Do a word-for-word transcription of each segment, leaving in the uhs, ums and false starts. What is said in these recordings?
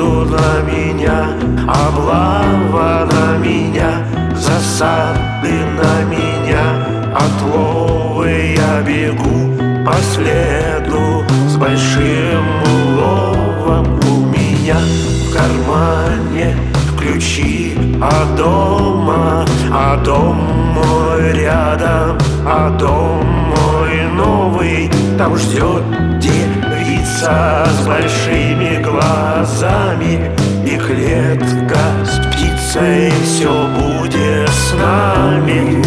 виду на меня, облава на меня, засады на меня, отловы я бегу по следу с большим уловом. У меня в кармане ключи от дома, а дом мой рядом, а дом мой новый. Там ждет девица с большими глазами, и клетка с птицей, все будет с нами.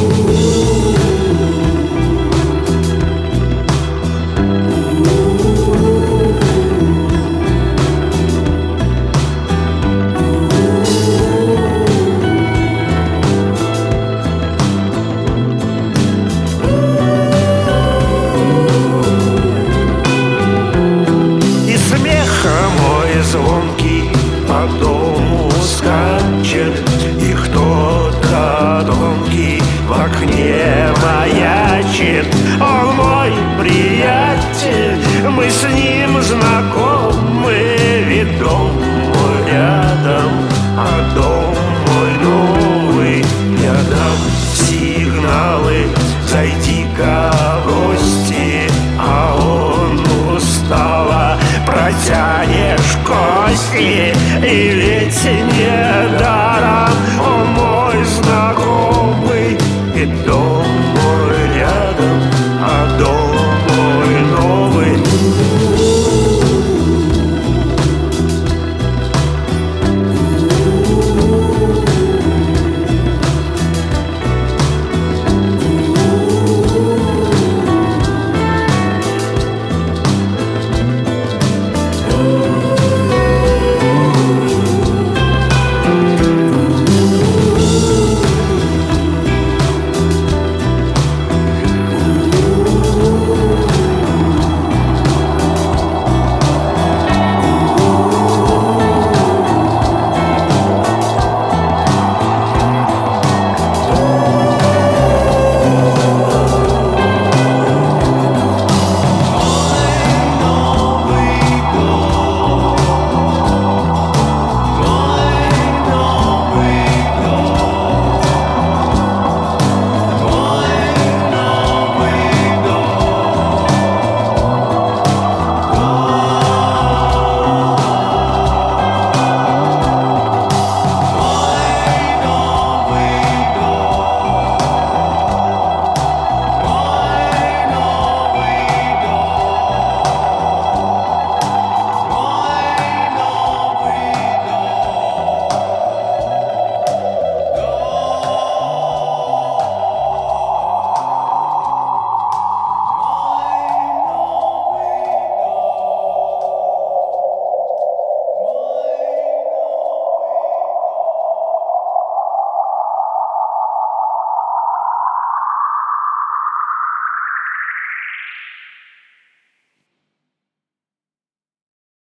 Звонкий по дому скачет, и кто-то тонкий в окне маячит. Он мой приятель, мы с ним знакомы, ведь дом мой рядом, а дом мой новый. Я дам сигналы, зайди-ка в гости, а он устало протянешь кости, и ведь